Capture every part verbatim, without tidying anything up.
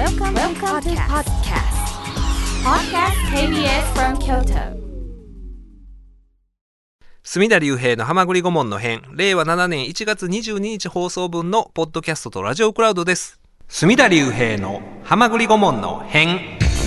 Welcome, Welcome to podcast. Podcast ケービーエス from Kyoto. 隅田隆平のはまぐり顧問の編、れいわななねんいちがつにじゅうににち放送分のポッドキャストとラジオクラウドです。隅田隆平のはまぐり顧問の編。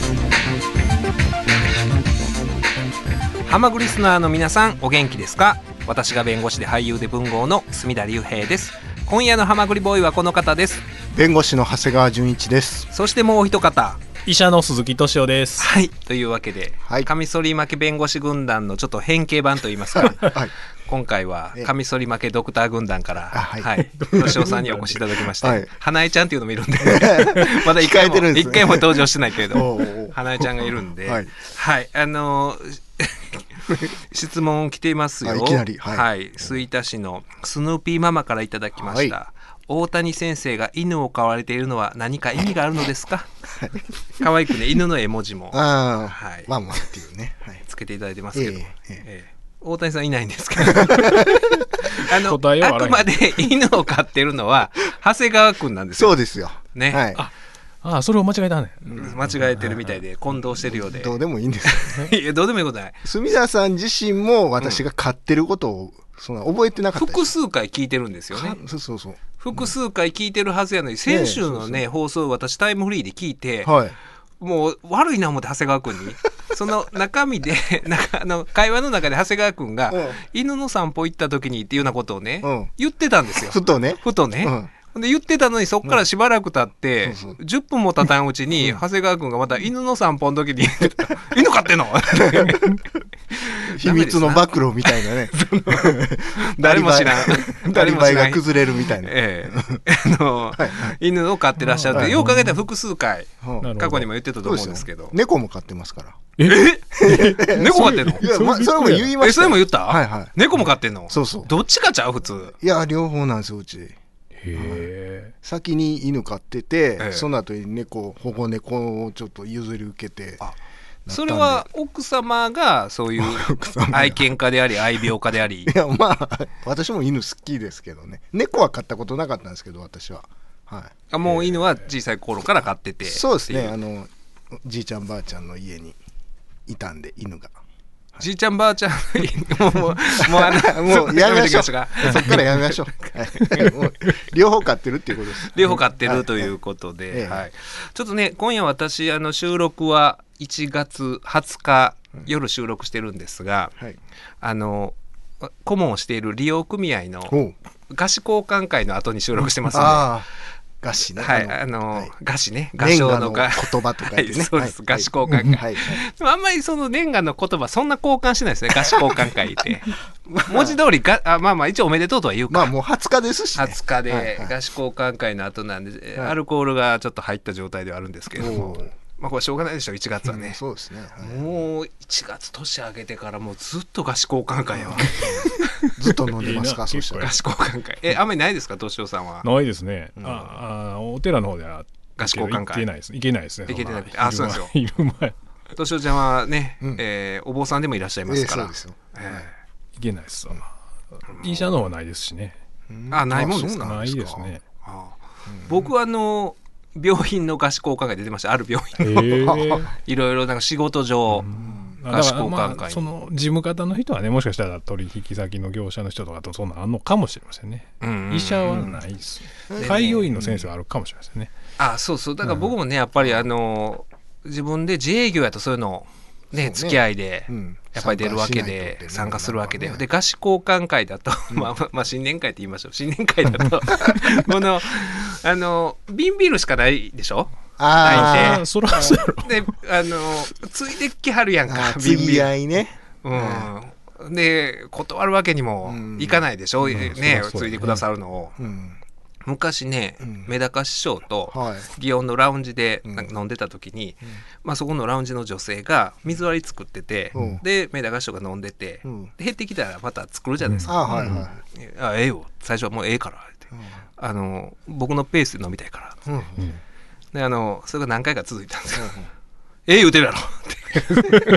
はまぐりリスナーの皆さん、お元気ですか？私が弁護士で俳優で文豪の隅田隆平です。今夜のはまぐりボーイはこの方です。 弁護士の長谷川純一です。 そしてもう一方、 医者の鈴木敏夫です。 はい、というわけで、はい、カミソリ負け弁護士軍団のちょっと変形版といいますか、はい、今回はカミソリ負けドクター軍団から、はいはい、敏夫さんにお越しいただきまして、はい、花江ちゃんっていうのもいるんでまだ一回も一回も登場してないけれど花江ちゃんがいるんで、はい、はい、あのー質問来ていますよ。 いきなり、はいはい、吹田市のスヌーピーママからいただきました、はい、大谷先生が犬を飼われているのは何か意味があるのですか？可愛くね、犬の絵文字もあ、 はい、 ママっていうね、はい、 つけていただいてますけど、えーえーえー、大谷さんいないんですけどあのあくまで犬を飼ってるのは長谷川くんなんですよ。 そうですよね、 はい、 あああ、それを間違えたね、 うん、間違えてるみたいで混同してるようで、 どうでもいいんですよ、ね、 いやどうでもいいことない。 墨田さん自身も私が飼ってることを、うん、そんな覚えてなかったです。 複数回聞いてるんですよね。 そうそうそう、 複数回聞いてるはずやのに、うん、先週のね、ねそうそう放送を私タイムフリーで聞いて、 はい、 もう悪いな思って長谷川くんにその中身でなんかあの会話の中で長谷川くんが、うん、犬の散歩行った時にっていうようなことをね、うん、言ってたんですよ。 ふとねふとね、うんで言ってたのに、そっからしばらく経って、うん、そうそうじゅっぷんも経たんうちに、うん、長谷川くんがまた犬の散歩の時に犬飼ってんの秘密の暴露みたいなね誰も知らん誰も知らんが崩れるみたいな、 ええあのはい、はい、犬を飼ってらっしゃるって、はい、ようかけたら複数回、はい、過去にも言ってたと思うんですけど、 猫も飼ってますから。 え猫飼ってんの？ いや、ま、それも言いました。 え、それも言った、 はいはい、 猫も飼ってんの？ そうそう。 どっちかちゃう普通。 いや、両方なんですよ、うち。 へ先に犬飼ってて、ええ、その後に猫保護猫をちょっと譲り受けて、あ、 それは奥様がそういう愛犬家であり愛病家でありいや、まあ私も犬好きですけどね。猫は飼ったことなかったんですけど、私は、はい、 あ、もう犬は小さい頃から飼ってて、 そうですね、あのじいちゃんばあちゃんの家にいたんで、犬が、 じいちゃんばあちゃんもうもうもうあのもうやめましょうそっからやめましょう、はい、もう両方飼ってるっていうことです。 両方飼ってるということで、はいはいはい、ちょっとね、今夜私あの収録はいちがつはつか夜収録してるんですが、はい、あの顧問をしている利用組合の菓子交換会の後に収録してますので、あ菓子ね、 はい、あの、はい、菓子ね、画商の言葉とか言ってね、はい、 そうです、はい、菓子交換会、はいはい、でもあんまりその年賀の言葉そんな交換しないですね、菓子交換会って文字通りが、あ、まあまあ一応おめでとうとは言うか、 まあもうはつかですし、ね、 はつかで菓子交換会の後なんで、はい、アルコールがちょっと入った状態ではあるんですけれども、まあこれしょうがないでしょ、いちがつはね、うん、 そうですね、はい、 もういちがつ年明けてからもうずっと菓子交換会はずっと飲んでますか？ そしたら菓子交換会、え、あんまりないですか、敏夫さんは？ ないですね、うん、 ああ、お寺の方では菓子交換会行けないです、行けないですね、 行けてなくて、あ、そうですよ、 いる前敏夫ちゃんはね、うん、えー、お坊さんでもいらっしゃいますから、えー、そうですよ、えー、 行けないです、うん、医者の方はないですしね、 うん、あ、ないもんですか？ ないですね、 あ、うん、僕はあの病院の菓子交換会出てました、ある病院の、えー、いろいろなんか仕事上、うん菓子交換会、まあ、 その事務方の人はね、もしかしたら取引先の業者の人とかとそんなあんのかもしれませんね、うんうんうん、医者はないです、ね、開業医の先生はあるかもしれませんね、 うん、あ、そうそう、だから僕もね、やっぱりあの自分で自営業やとそういうのね、付き合いでやっぱり出るわけで、参加, 参加するわけで、ね、で菓子交換会だと、うん、まあまあ新年会って言いましょう、新年会だとこのあの瓶ビールしかないでしょ、 ああ、そらそうやろ。 で、あのついできはるやんか、 ビンビン合いね、 うん、で断るわけにもいかないでしょ、うん、ね、うん、ついでくださるのを、うん、昔ね、うん、メダカ師匠と祇園のラウンジでなんか飲んでた時に、うん、まあ、そこのラウンジの女性が水割り作ってて、うん、でメダカ師匠が飲んでて、うん、で減ってきたらまた作るじゃないですか、うん、あ、はいはい、あ、ええよ、最初はもうええからって、うん、あの僕のペースで飲みたいからって、うん、であのそれが何回か続いたんですよ、うん、ええ言うてるやろって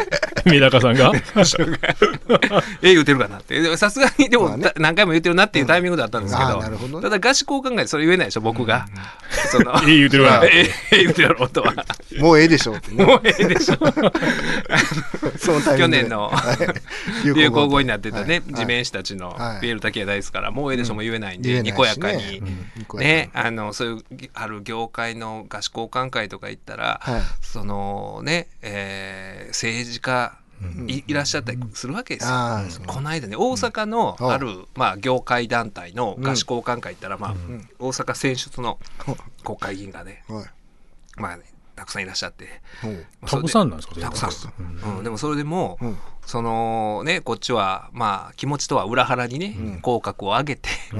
メダカさんがえ言うてるかなってさすがにでも、まあね、何回も言ってるなっていうタイミングだったんですけど、うんなるほどね、ただ合宿を考えてそれ言えないでしょ僕が、うん、そのえ言うてるわえ言うてるやろとはもうええでしょうってねもうええでしょ去年の流行語になってたね、はい、地面師たちのピエール滝谷大ですから、はい、もうええでしょも言えないんで、うん、にこやかに、うん、ねあのそういうある業界の合宿交換会とか行ったら、はい、そのね、えー、政治家い, いらっしゃったりするわけですよ、うん、この間ね大阪のある、うんまあ、業界団体の合宿交換会行ったら、まあうん、大阪選出の国会議員がね、うんまあねたくさんいらっしゃって、 たくさんなんですかたくさん、うんうん、でもそれでも、うん、そのねこっちはまあ気持ちとは裏腹にね、うん、口角を上げて、うん、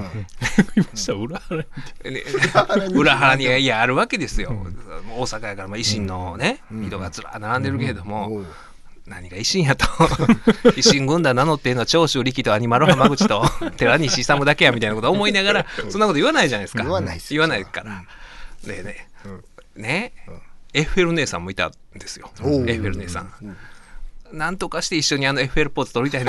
裏腹に裏腹にいやあるわけですよ、うん、大阪やから、まあ、維新のね、うん、人がずら並んでるけれども、うんうん何が維新やと維新軍団名乗っていうのは長州力とアニマル浜口と寺西勇だけやみたいなこと思いながらそんなこと言わないじゃないですか言わないです言わないから、うん、でね、うん、ね、うん、エッフェル姉さんもいたんですよエッフェル姉さん、うん、なんとかして一緒にあのエッフェルポーズ撮りたいな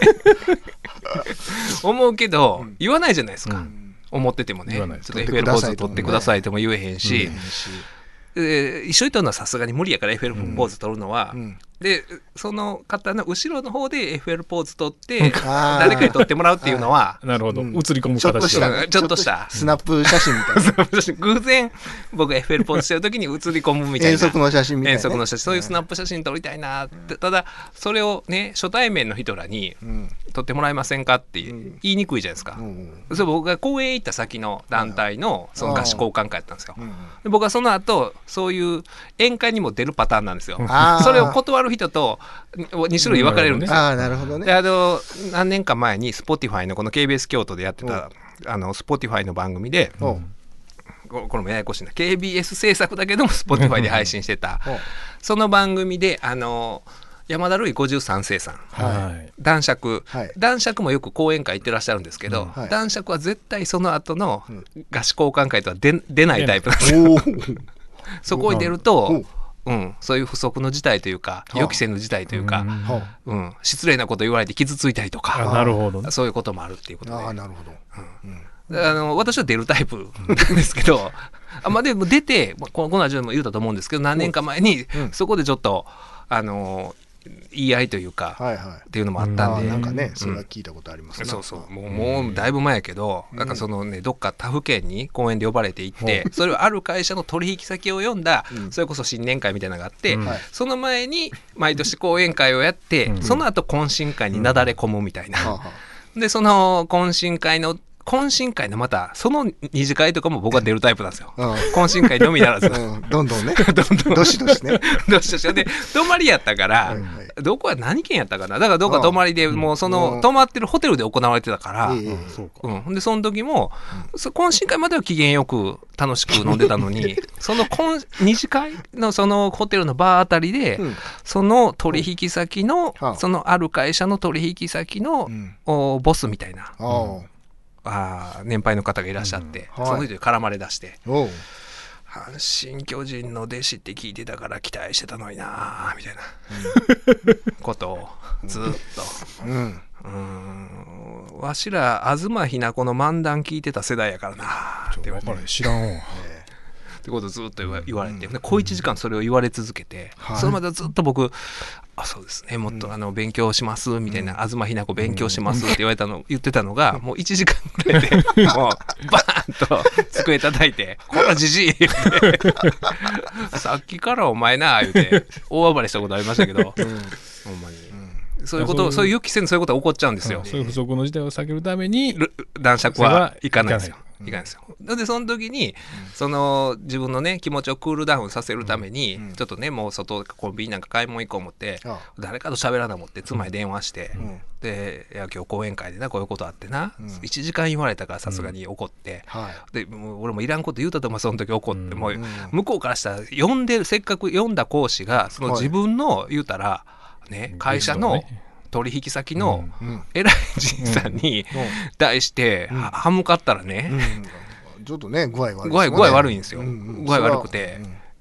思うけど、うん、言わないじゃないですか、うん、思っててもねちょっとエッフェルポーズ撮ってくださいとも言えへんし、で一緒に撮るのはさすがに無理やからエッフェルポーズ撮るのは、うん、でその方の後ろの方でエッフェルポーズ撮って誰かに撮ってもらうっていうのはなるほど、うん、映り込む形でちょっとしたちょっとしたスナップ写真みたいな偶然僕がエッフェルポーズしてる時に映り込むみたいな遠足の写真みたいな、ね、 遠足の写真そういうスナップ写真撮りたいなって、うん、ただそれをね初対面の人らに、うん、撮ってもらえませんかって言いにくいじゃないですか、うん、それ僕が公園行った先の団体のその合宿交換会やったんですよ、うん、で僕はその後そういう宴会にも出るパターンなんですよそれを断る人とに種類分かれるんですよ、 ああなるほどね。 であの何年か前に Spotify のこの ケービーエス 京都でやってたあの Spotify の番組でこれもややこしいな ケービーエス 制作だけども Spotify で配信してたその番組であの山田るいごじゅうさん世さん、はい、男爵、はい、男爵もよく講演会行ってらっしゃるんですけど、うんはい、男爵は絶対その後の合宿交換会とは 出, 出ないタイプなんですよそこに出るとうん、そういう不測の事態というか予期せぬ事態というか、うん、失礼なこと言われて傷ついたりとかなるほど、ね、 そういうこともあるっていうことであなるほど、 うん、あの私は出るタイプなんですけどあ、まあ、でも出てこの味でも言うたと思うんですけど何年か前にそこでちょっとあの言い合いというか、はいはい、っていうのもあったんで、 うん、なんかねそれは聞いたことありますね、 うん、そうそうもう、もうだいぶ前やけど、うん、なんかそのねどっか他府県に公演で呼ばれて行って、うん、それをある会社の取引先を呼んだ、うん、それこそ新年会みたいなのがあって、うん、その前に毎年講演会をやって、うん、その後懇親会になだれ込むみたいな、うん、でその懇親会の懇親会のまたその二次会とかも僕は出るタイプなんですよ、うん、懇親会のみならず、 うん、どんどんねどんどんどしどしねどしどしで泊まりやったから、はいはい、どこは何県やったかなだからどこか泊まりでもうその、うん、泊まってるホテルで行われてたから、うんうん、でその時も、うん、懇親会までは機嫌よく楽しく飲んでたのにその二次会のそのホテルのバーあたりで、うん、その取引先の、うん、そのある会社の取引先の、うん、ボスみたいな、うんあ年配の方がいらっしゃって、うんはい、その人に絡まれ出して阪神巨人の弟子って聞いてたから期待してたのになみたいな、うん、ことをずっと、うん、うんわしら東ひな子の漫談聞いてた世代やからなって言われて知らんわってことをずっと言われて、うん、小いちじかんそれを言われ続けて、はい、それまでずっと僕あそうですねもっとあの勉強しますみたいな、うん、東ひな子勉強しますって言われたの言ってたのがもういちじかんぐらいでもうバーンと机叩いてこらじじいさっきからお前な言うて大暴れしたことありましたけど、うん、ほんまに、うん、そういうことそういう予期せぬそういうことが起こっちゃうんですよ、 そういう不測の事態を避けるために男爵はいかないんですよいかないですよ。でその時に、うん、その自分のね気持ちをクールダウンさせるために、うん、ちょっとねもう外コンビニなんか買い物行こう思って誰かと喋らな思って妻に電話して、うん、でいや今日講演会でなこういうことあってな、うん、いちじかん言われたからさすがに怒って、うんはい、でもう俺もいらんこと言うたと思うその時怒って、うん、もう向こうからしたら呼んでるせっかく呼んだ講師がその自分の言うたら、ね、会社の取引先の偉いじいさんに対して歯向かったらね、 うん、ちょっとね具合悪い、ね、 具合、具合悪いんですよ、うんうん、具合悪くて、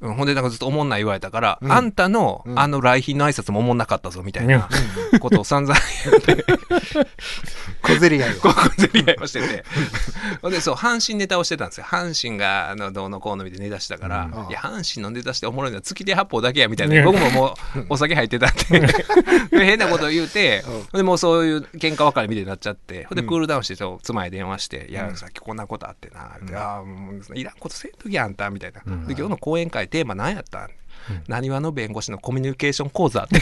うん、ほんでなんかずっとおもんない言われたから、うん、あんたの、うん、あの来賓の挨拶もおもんなかったぞみたいなことを散々言って小競り合いを小競り合いをしててほんでそう阪神ネタをしてたんですよ。阪神があのどうのこうのみたいなネタしてたから、うん、いや阪神のネタしておもろいのは月手八方だけやみたいな、うん、僕ももうお酒入ってたんで変なことを言うて、うん、でもうそういう喧嘩別れみたいになっちゃって、ほんでクールダウンして妻に電話して「うん、いやさっきこんなことあってな」って「うん、ああもういらんことせんときやんた」みたいな、うん、で今日の講演会テーマ何やったん、なにわの弁護士のコミュニケーション講座って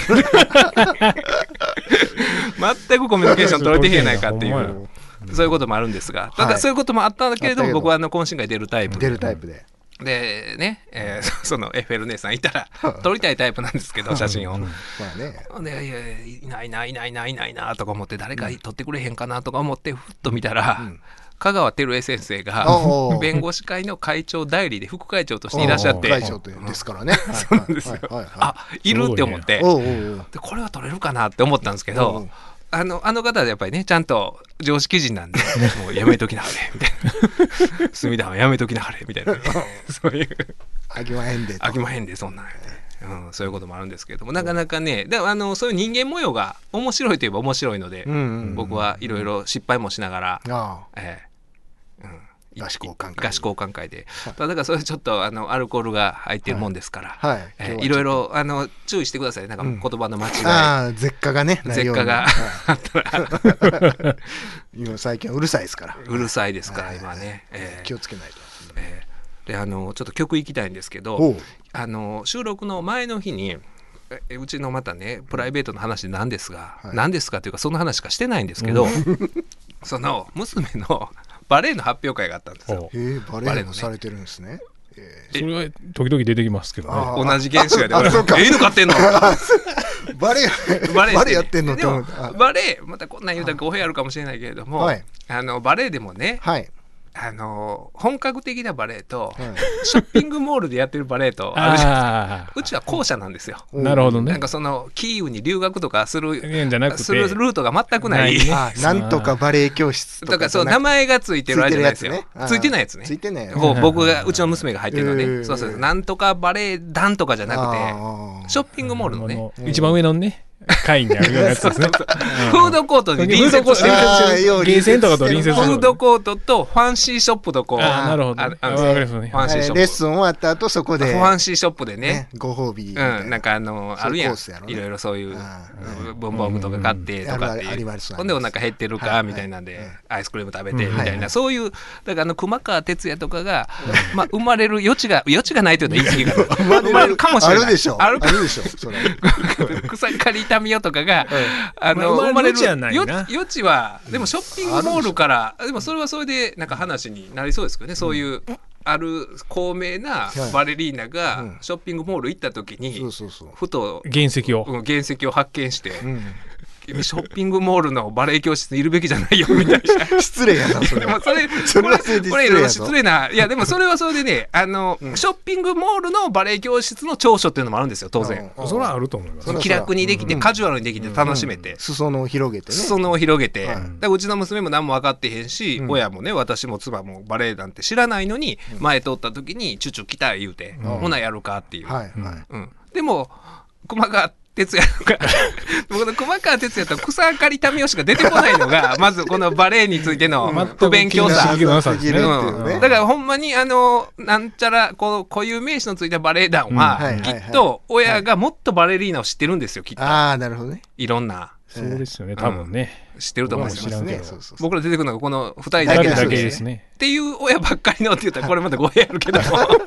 全くコミュニケーション取れてへんやないかっていうそういうこともあるんですが、ただそういうこともあったんだけれども、はい、僕はあの懇親会出るタイプ出るタイプででね、えー、そのエッフェル姉さんいたら撮りたいタイプなんですけど写真を、まあね、でいやいないないないないないなとか思って誰か撮ってくれへんかなとか思ってふっと見たら、うん、香川照江先生が弁護士会の会長代理で副会長としていらっしゃって、 会長ですからね、 そうなんですよ、あいるって思って、でこれは撮れるかなって思ったんですけど、あのあの方はやっぱりねちゃんと常識人なんでもうやめときなはれみたいな隅田はやめときなはれみたいなそういう飽きまへんで飽きまへんでそんなんやで、うん、そういうこともあるんですけれども、なかなかねであのそういう人間模様が面白いといえば面白いので、うんうんうん、僕はいろいろ失敗もしながら、あえーうん合宿交換会合宿交換会で、はい、だからそれちょっとあのアルコールが入ってるもんですから、はいはいえー、いろいろあの注意してください。なんか言葉の間違い、うん、 あ絶果がね絶果があったら今最近うるさいですからうるさいですから、はい、今ね、えー、気をつけないと、えー、であのちょっと曲いきたいんですけど、あの収録の前の日にうちのまたねプライベートの話なんですが、はい、何ですかというかその話しかしてないんですけど、うん、その娘のバレエの発表会があったんですよ。 へーバレエのされてるんですね。 えー、それは時々出てきますけどね。 同じ現象やで俺ええの買ってんのバレエバレエバレエやってんのって思った。 バレエまたこんなん言うたら語弊あるかもしれないけれども、はい、あのバレエでもね、はい、あの本格的なバレエと、はい、ショッピングモールでやってるバレエとあるじゃないですか。うちは後者なんですよ。 なるほどね。 なんかそのキーウに留学とかするするルートが全くない、 ね、あなんとかバレエ教室とかだからそう名前がついてるあれじゃないですよ。ついてないやつね。 ついてないやつね。僕がうちの娘が入ってるのね、えー、そうそうなんとかバレエ団とかじゃなくてショッピングモールのね一番上のね会にあるようなやつですね。 フードコートに隣接してるゲーセンとかと隣接するフードコートとファンシーショップとこうあなるほど、ね、あレッスン終わった後そこでファンシーショップでねご褒美うん、なんかあのあるやんいろいろそういう文房具とか買ってとかってほんでお腹減ってるかみたいなんでアイスクリーム食べてみたいなそういうだからあの熊川哲也とかがまあ生まれる余地が余地がないというのは言い過ぎか生まれるかもしれないあるでしょあるでしょ草刈痛みよとかがあの生まれる余地はでもショッピングモールからでもそれはそれでなんか話になりそうですけどね、そういうある高名なバレリーナがショッピングモール行った時にふと原石を原石を発見してショッピングモールのバレエ教室にいるべきじゃないよみたいな失礼やなそれそれそれはこれ失礼ないやでもそれはそれでねあの、うん、ショッピングモールのバレエ教室の長所っていうのもあるんですよ当然。 それはあると思います。 気楽にできて、うん、カジュアルにできて楽しめて、 うんうん、裾野を広げてね裾野を広げて、うん、だからうちの娘も何も分かってへんし、うん、親もね私も妻もバレエなんて知らないのに、うん、前通った時にチュチュ来た言うて、うん、ほなやるかっていう、はいはいうん、でも熊川哲也とか僕の熊川哲也と草刈民生しか出てこないのがまずこのバレエについての不勉強さ、うん、だからほんまにあのなんちゃらこう固有名詞のついたバレエ団は、うん、きっと親がもっとバレリーナを知ってるんですよきっと。 ああなるほどね。 いろんなそうですよね多分ね、 うん、知ってると思いますね。 僕ら出てくるのがこのふたりだけですねっていう親ばっかりのって言ったらこれまた語弊あるけども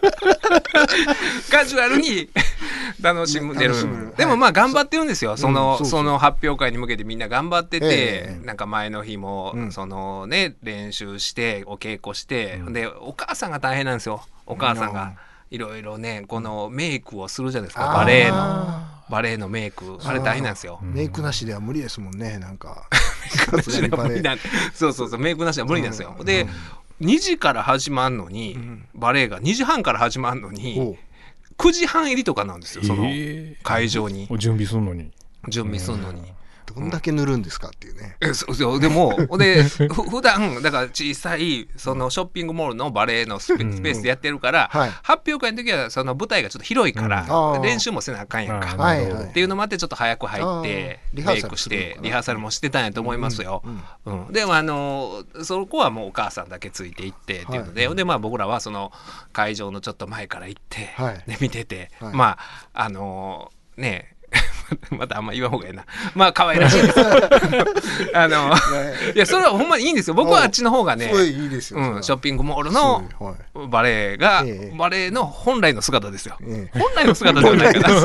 カジュアルに楽しんでる、ね、でもまあ頑張ってるんですよ、はい、その、うん、その発表会に向けてみんな頑張ってて、えー、なんか前の日も、うん、そのね練習してお稽古して、うん、でお母さんが大変なんですよ。お母さんがいろいろねこのメイクをするじゃないですか、バレエのバレエのメイクあれ大変なんですよ。 メイクなしでは無理ですもんねなんかそうそうそうメイクなしでは無理なんですよ、うん、で、うん、にじから始まるのに、うん、バレエがにじはんから始まるのにくじはん入りとかなんですよその会場に、 えー、準備するのに準備するのに、 どんだけ塗るんですかっていうね、 えそうそうでもでふ普段だから小さいそのショッピングモールのバレエのスペ、うん、スペースでやってるから、はい、発表会の時はその舞台がちょっと広いから、うん、練習もせなあかんやんか、はいはい、っていうのもあってちょっと早く入ってメイクしてリハーサルもしてたんやと思いますよ、うんうんうん、でもあのそこはもうお母さんだけついていってっていうので、はい、でまあ僕らはその会場のちょっと前から行って、はい、で見てて、はい、まああのねまたあんま言わんほうがいいな。まあ可愛らしいですあのいやそれはほんまにいいんですよ。僕はあっちの方がね、いいですよ、うん、ショッピングモールのバレエが、ええ、バレエの本来の姿ですよ、ええ、本来の姿ではないかな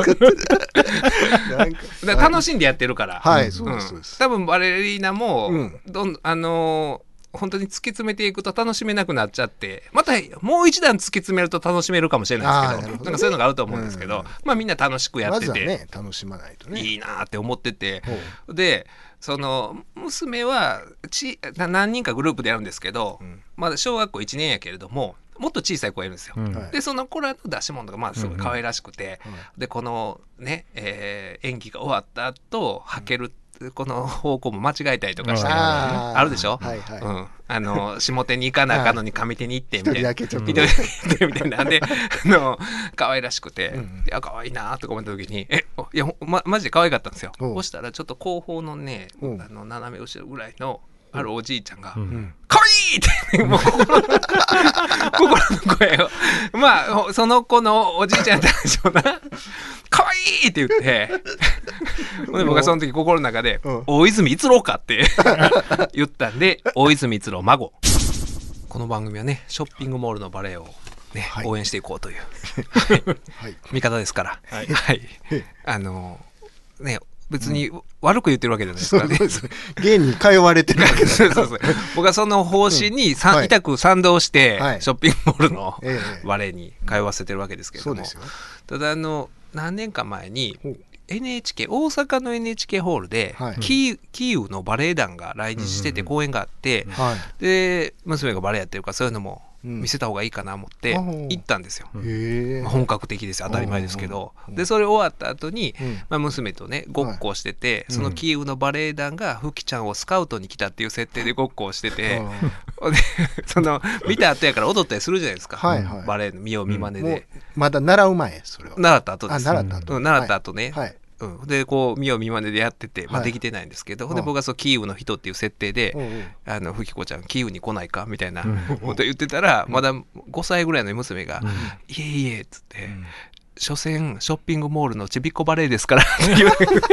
だから楽しんでやってるから、はい、そうです、うん、多分バレリーナも、うん、どんあのー本当に突き詰めていくと楽しめなくなっちゃってまたもう一段突き詰めると楽しめるかもしれないですけど、な, なんかそういうのがあると思うんですけど、うん、まあみんな楽しくやってて、まずはね、楽しまないとねいいなって思ってて、でその娘はち何人かグループでやるんですけど、うん、まだ小学校いちねんやけれどももっと小さい子がいるんですよ、うん、でその子らの出し物がまあすごい可愛らしくて、うんうん、でこのね、えー、演技が終わった後履けるこの方向も間違えたりとかして、あ, あるでしょ、はいはい、うん、あの下手に行かなあかんのに上手に行ってみたいな、一人だけちょっと一人みたいなんであの可愛らしくて、うん、いや可愛いなとか思った時にえいやまマジで可愛かったんですよ。そしたらちょっと後方のねあの斜め後ろぐらいのあるおじいちゃんが、うん、可愛いって、ね、もう心の声をまあその子のおじいちゃんだったんでしょうな可愛いって言ってで僕はその時心の中で、うん、大泉逸郎かって言ったんで大泉逸郎孫。この番組はねショッピングモールのバレエを、ねはい、応援していこうという、はい、味方ですから、はいはい、あのね別に悪く言ってるわけじゃないですからね、うん、 芸に通われてるわけだからそうそうそう僕はその方針に、うんはい、痛く賛同して、はい、ショッピングモールのバレエに通わせてるわけですけれども、うん、ただあの何年か前に エヌエイチケー 大阪の エヌエイチケー ホールで、はい、キー、キーウのバレエ団が来日してて公演があって、うんうんうん、で娘がバレエやってるからそういうのも見せた方がいいかなと思って行ったんですよ、うんまあ、本格的です当たり前ですけど、でそれ終わった後に、うんまあ、娘とねごっこをしてて、はい、そのキーウのバレエ団がフキちゃんをスカウトに来たっていう設定でごっこをしてて、うん、でその見た後やから踊ったりするじゃないですか、はいはい、バレエの見よう見まねで、 うん、まだ習う前それは習った後です。 習った後、 うん、習った後ね、はいはいうん、でこう見よう見まねでやってて、まあ、できてないんですけど、はい、で僕はそうキーウの人っていう設定で、うん、あのふきこちゃんキーウに来ないかみたいなこと言ってたら、うん、まだごさいぐらいの娘が、うん、いえいえっつって、うん、所詮ショッピングモールのちびっこバレーですからって言う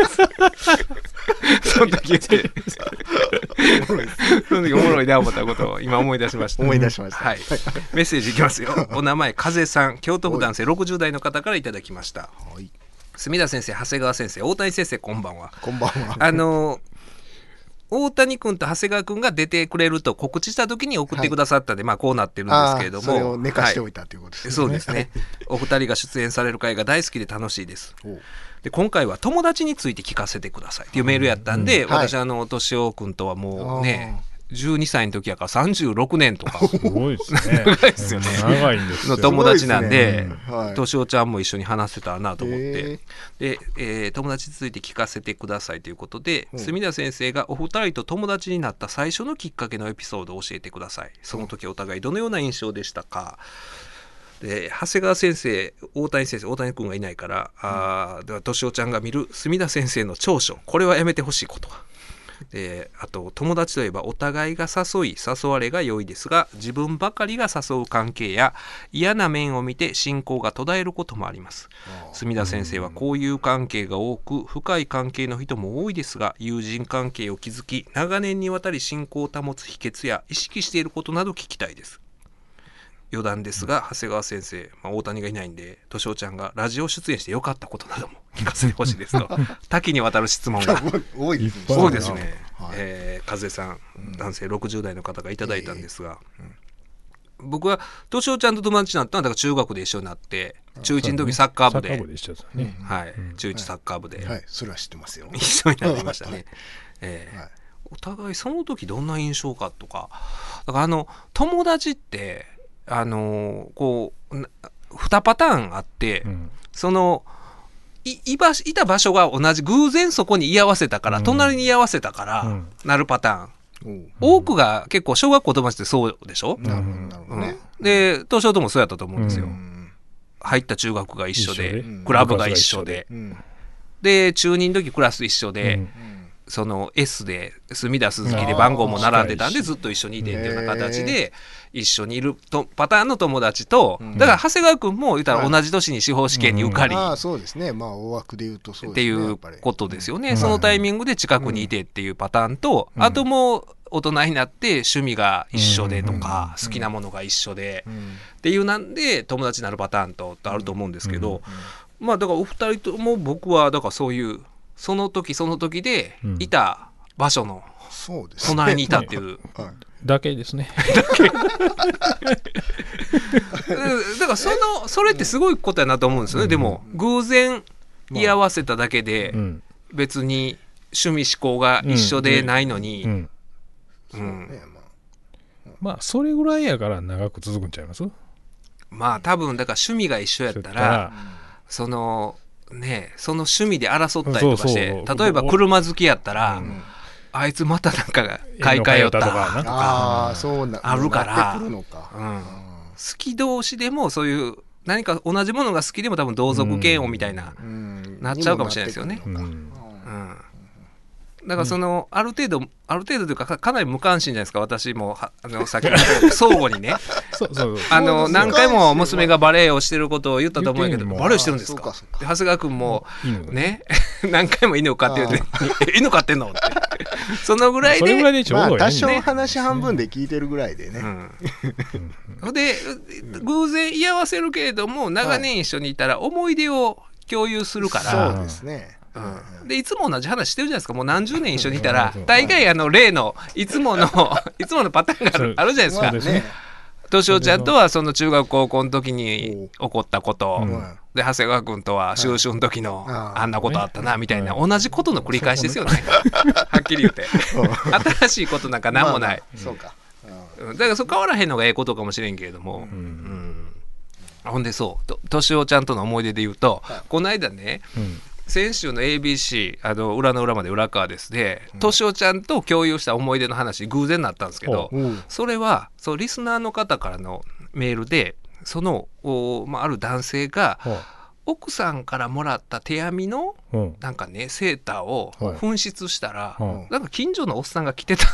その時言ってその時おもろいな思ったことを今思い出しました思い出しました、 はい、メッセージいきますよ。お名前風さん、京都府男性ろくじゅう代の方からいただきました。はい、墨田先生、長谷川先生、大谷先生、こんばんは。 こんばんは。 あの大谷君と長谷川君が出てくれると告知した時に送ってくださったんで、はい、まあこうなってるんですけれども、 それを寝かしておいたということですね、 はい、そうですねお二人が出演される回が大好きで楽しいです。で今回は友達について聞かせてくださいっていうメールやったんで、うんうん、私あの敏夫君とはもうねじゅうにさいの時やからさんじゅうろくねんとかすごいですね長いですよね長いんですよの友達なんで敏夫、ね、ちゃんも一緒に話せたらなと思ってで、えー、友達について聞かせてくださいということで、うん、墨田先生がお二人と友達になった最初のきっかけのエピソードを教えてください。その時お互いどのような印象でしたか。で長谷川先生、大谷先生、大谷君がいないから、うん、あでは敏夫ちゃんが見る墨田先生の長所、これはやめてほしいことは。であと友達といえばお互いが誘い誘われが良いですが、自分ばかりが誘う関係や嫌な面を見て信仰が途絶えることもあります。墨田先生は交友関係が多く深い関係の人も多いですが、友人関係を築き長年にわたり信仰を保つ秘訣や意識していることなど聞きたいです。余談ですが長谷川先生、まあ、大谷がいないんで敏夫ちゃんがラジオ出演してよかったことなども聞かせてほしいですと多岐にわたる質問が多いですね。 そうですね、はいえー、風さん、男性ろくじゅう代の方がいただいたんですが、えーうん、僕は敏夫ちゃんと友達になったのはだから中学で一緒になって中いちの時サッカー部で、ねはいうん、中いちサッカー部で、 はいはい、それは知ってますよ一緒になりましたね、はいえーはい、お互いその時どんな印象かとか、だからあの友達ってあのー、こうにパターンあって、うん、そのい, い, 場いた場所が同じ偶然そこに居合わせたから、うん、隣に居合わせたから、うん、なるパターン、うん、多くが結構小学校友達ってそうでしょ、うん、なるほどね、うん、で東証ともそうやったと思うんですよ、うん、入った中学が一緒で、うん、クラブが一緒で、うん、で中にの時クラス一緒で、うん、その エス で隅田鈴木で番号も並んでたんでずっと一緒にいてっていうような形で一緒にいるとパターンの友達と、だから長谷川君も言ったら同じ年に司法試験に受かり、 うん、あそうですね、まあ大枠で言うとそうですねっていうことですよね、うん、そのタイミングで近くにいてっていうパターンと、うん、あともう大人になって趣味が一緒でとか、うん、好きなものが一緒で、うん、っていうなんで友達になるパターンとあると思うんですけど、うん、まあだからお二人とも僕はだからそういうその時その時でいた場所の隣にいたっていう、うんはい、だけですねだけだからそのそれってすごいことやなと思うんですよね、うん、でも偶然居合わせただけで別に趣味思考が一緒でないのに、うんうんうん、 まあそれぐらいやから長く続くんちゃいます？ まあ多分だから趣味が一緒やったらそのねその趣味で争ったりとかしてそうそう例えば車好きやったら、うん、あいつまたなんか買い替えよったとかああそうなあるからるのか、 うん、好き同士でもそういう何か同じものが好きでも多分同族嫌悪みたいな、うん、なっちゃうかもしれないですよね。うんうんだからそのある程度ある程度というか か, かなり無関心じゃないですか私もあのさっきの相互にねそうそうあの何回も娘がバレエをしてることを言ったと思うけどバレエしてるんですかで長谷川君もね何回も犬を飼ってるって犬飼ってんのってそのぐらいで、 まあ、まあ多少話半分で聞いてるぐらいでね、 うん、で偶然居合わせるけれども長年一緒にいたら思い出を共有するから、 そうですねうん、でいつも同じ話してるじゃないですかもう何十年一緒にいたら大概あの例のいつものいつものパターンがある、あるじゃないですか、ね、敏夫ちゃんとはその中学高校の時に起こったこと、うん、で長谷川君とは修習の時のあんなことあったなみたいな同じことの繰り返しですよねはっきり言って新しいことなんか何もない、まあまあ、そうか、うん、だからそ変わらへんのがええことかもしれんけれども、うんうんうん、ほんでそう敏夫ちゃんとの思い出で言うと、はい、この間ね、うん先週の エービーシー あの裏の裏まで裏側ですで敏夫ちゃんと共有した思い出の話偶然になったんですけど、うん、それはそうリスナーの方からのメールでその、まあ、ある男性が、うん、奥さんからもらった手編みの、うん、なんかねセーターを紛失したら、うん、なんか近所のおっさんが着てた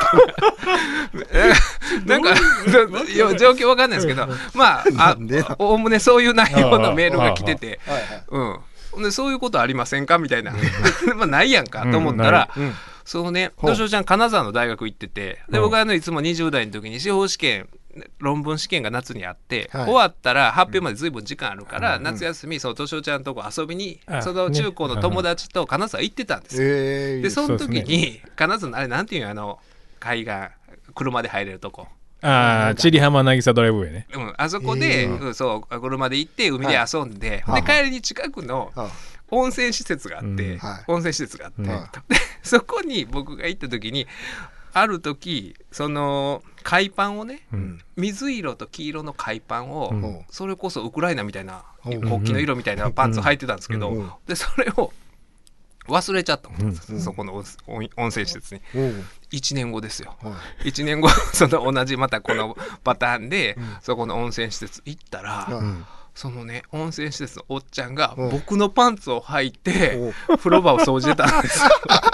なんか状況わかんないですけどまあおおむねそういう内容のメールが来ててうんでそういうことありませんかみたいなまあないやんかと思ったら、うんうん、そのね敏夫ちゃん金沢の大学行っててで僕はあのいつもにじゅう代の時に司法試験論文試験が夏にあって、はい、終わったら発表までずいぶん時間あるから、うん、夏休みその敏夫ちゃんとこ遊びに、うん、その中高の友達と金沢行ってたんですよ、ね、でその時に金沢のあれなんていうのあの海岸車で入れるとこああ、千里浜渚ドライブウェイね、 うん、あそこで、うん、そう車で行って海で遊んで、はい、で帰りに近くの温泉施設があって、うん、温泉施設があって、うん、でそこに僕が行った時にある時その海パンをね、うん、水色と黄色の海パンを、うん、それこそウクライナみたいな、うん、国旗の色みたいなパンツを履いてたんですけど、うん、でそれを忘れちゃったんです、うん、そこの温泉施設に、うん、いちねんごですよ、はい、いちねんごその同じまたこのパターンで、うん、そこの温泉施設行ったら、うん、そのね温泉施設のおっちゃんが僕のパンツを履いて風呂場を掃除してたんですよ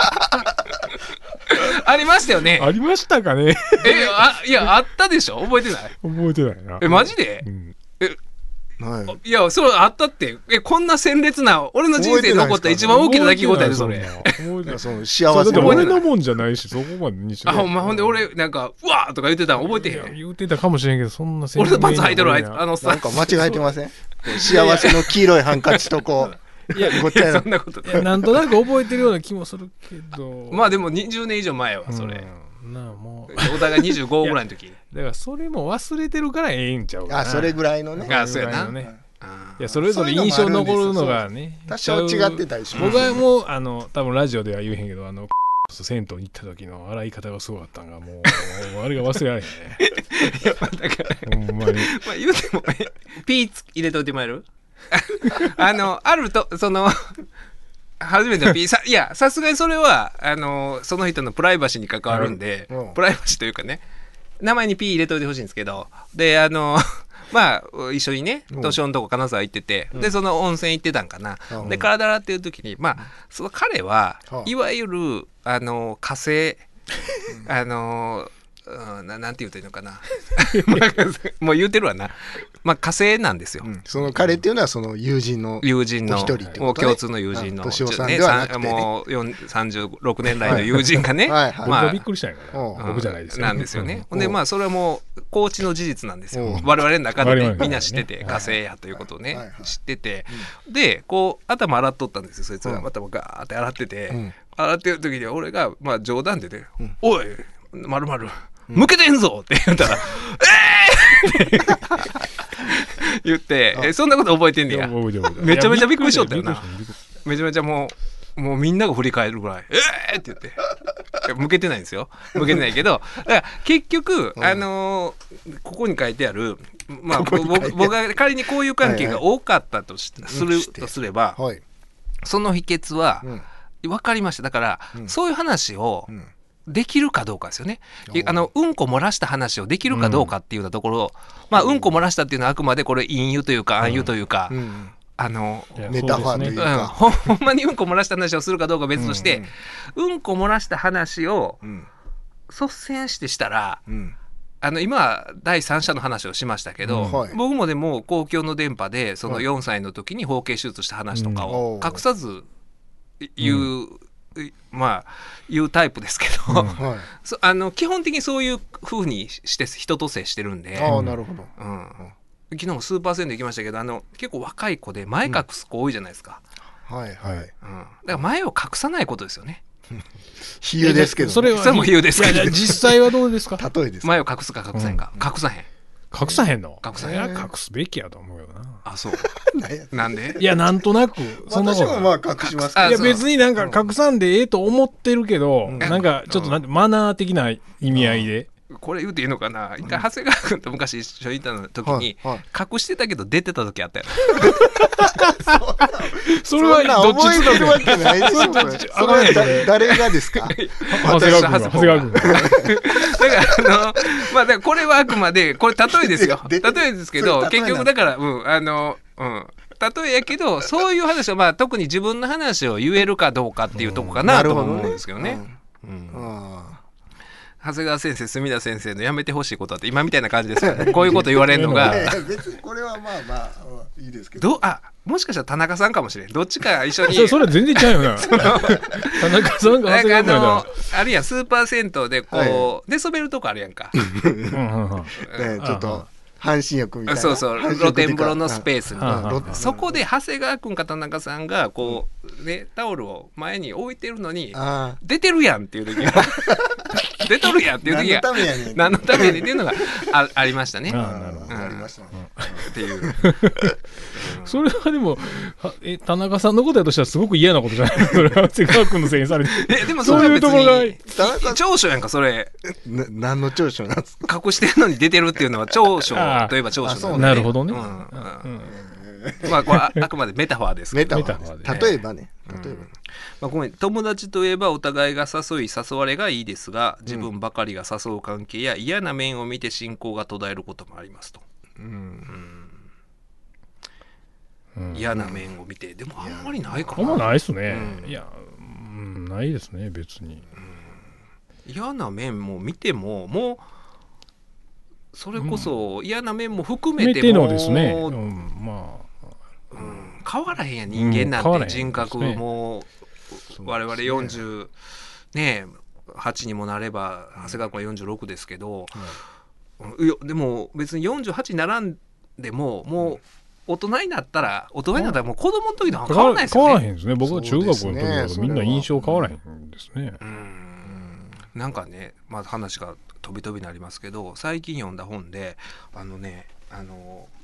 ありましたよね。 ありましたかね。 えあいやあったでしょ覚えてない覚えてないな。 えマジで、うん、えはい、いやそれあったってえこんな鮮烈な俺の人生で起こった一番大きな出来事やでそれその幸せな俺のもんじゃないしそこまでにあほんまほんで俺なんかうわーとか言ってたの覚えてへん言ってたかもしれんけどそんな俺のパンツ履いてるあのさなんか間違えてません幸せの黄色いハンカチとこういやごっちゃいなそんなこといやなんとなく覚えてるような気もするけどまあでもにじゅうねん以上前はそれ、 うん、なあもうお互いにじゅうごぐらいの時だからそれも忘れてるからええんちゃうかなあそれぐらいのねあそうやな、 ねいやそれぞれ印象に残るのがね多少違ってたりします、 僕はもうあの多分ラジオでは言えへんけどあの銭湯に行った時の洗い方がすごかったんがもうあれが忘れられへんねいやだからほんまにまあ言うてもピーツ入れといてもらえるあのあるとその初めての P さいやさすがにそれはあのその人のプライバシーに関わるんで、うん、プライバシーというかね名前に P 入れといてほしいんですけどであのまあ一緒にね年のとこ金沢行ってて、うん、でその温泉行ってたんかな、うん、で体洗ってる時にまあその彼は、うん、いわゆるあの火星、うん、あのうん、な, なんて言うといいのかなもう言うてるわな、まあ、火星なんですよ、うん、 その彼っていうのはその友人の友人の一人ってこと、ね、 もう共通の友人の敏夫さんではなくて、ね、 もうさんじゅうろくねん来の友人がね、 はいはい、まあ、僕がびっくりしたんやから、うん、僕じゃないですよ、 なんですよね。ほんでまあそれはもう高知の事実なんですよ。我々の中で、ね、みんな知ってて、火星やということをね、はいはい、知ってて、うん、でこう頭洗っとったんですよ。そいつが頭ガーって洗ってて、うん、洗ってる時に俺がまあ冗談でね、うん、おいまるまる向けてんぞって言ったら、えーって言ってえそんなこと覚えてんねや。めちゃめちゃびっくりしとったよな。めちゃめちゃもうもうみんなが振り返るぐらいえーって言って向けてないんですよ。向けてないけどだから結局、あのー、ここに書いてあるまあ僕が仮に交友関係が多かったとし、はいはい、するとすれば、はい、その秘訣は、うん、分かりました。だから、うん、そういう話を、うんできるかどうかですよね。あのうんこ漏らした話をできるかどうかっていうようなところ、うんまあ、うんこ漏らしたっていうのはあくまでこれ隠喩というか暗喩というか、うんうん、あのメタファーというか、 うん、ほ, ほんまにうんこ漏らした話をするかどうか別として、うんうん、うんこ漏らした話を率先してしたら、うん、あの今は第三者の話をしましたけど、うんはい、僕もでも公共の電波でそのよんさいの時に包茎手術した話とかを隠さず言う、うんまあいうタイプですけど、うんはい、あの基本的にそういう風にして人と接してるんで、 あなるほど、 うん、昨日もスーパーセント行きましたけどあの結構若い子で前隠す子多いじゃないですか、 うん、はいはい、うん、だから前を隠さないことですよね。 比喩ですけど、ね、 それはそれも比喩ですけど実際はどうですか例えですか前を隠すか隠さへんか、うん、隠さへん隠さへんの隠さへん隠すべきやと思うよな。 あそうなんでいやなんとなくそんなこと私もまあ隠しますけどいや別になんか隠さんでええと思ってるけど、うん、なんかちょっとなんてマナー的な意味合いで、 うん、これ言うていいのかな。一回長谷川君と昔一緒にいた時に、はいはい、隠してたけど出てた時あったよそれはどっち覚えてるわけないでしょそれは誰がですか長谷川君長谷川君だからあのまあだからこれはあくまでこれ例えですよ例えですけど結局だからうんあのうん例えやけどそういう話をまあ特に自分の話を言えるかどうかっていうとこかなと思うんですけどね。長谷川先生墨田先生のやめてほしいことって今みたいな感じですよね。こういうこと言われるのが別にこれはまあまあいいですけどどあもしかしたら田中さんかもしれんどっちか一緒にそ, それ全然ちゃうよな田中さんが長谷川君だからあるいはスーパー銭湯でこう、はい、寝そべるとこあるやんかね、 ちょっと半身浴みたいなそうそう露天風呂のスペースにそこで長谷川君か田中さんがこう、ね、タオルを前に置いてるのに出てるやんっていう時が出とるやんっていう時が何のためにっていうのが あ, ありましたね。 ありましたねっていうそれはでもえ田中さんのことやとしたらすごく嫌なことじゃないそれは長谷川君のせいにされてえでもそれは別に長所やんかそれな何の長所なんですか。 隠してるのに出てるっていうのは長所といえば長所だ、 ね、なるほどね、うんうん、まあこれ あ, あくまでメタファーですメタファー例えばね例えばね、 まあ、ごめん友達といえばお互いが誘い誘われがいいですが自分ばかりが誘う関係や嫌な面を見て信仰が途絶えることもありますと、うんうん、嫌な面を見てでもあんまりないかな。 あんまないですね、うん、いや、うん、ないですね別に、 うん、嫌な面も見てももうそれこそ嫌な面も含めても、 うん、ですね、うん、まあ、 うん、変わらへんや人間なんて、うん、人格も我々よんじゅう、ね、はちにもなれば長谷川君はよんじゅうろくですけど、うん、いやでも別によんじゅうはちにならんでももう大人になったら大人になったらもう子供の時と変わらないですよね。 変わらへんですね。僕は中学の時だとみんな印象変わらへんですね。 うん、なんかね、まあ、話が飛び飛びになりますけど最近読んだ本であのねあの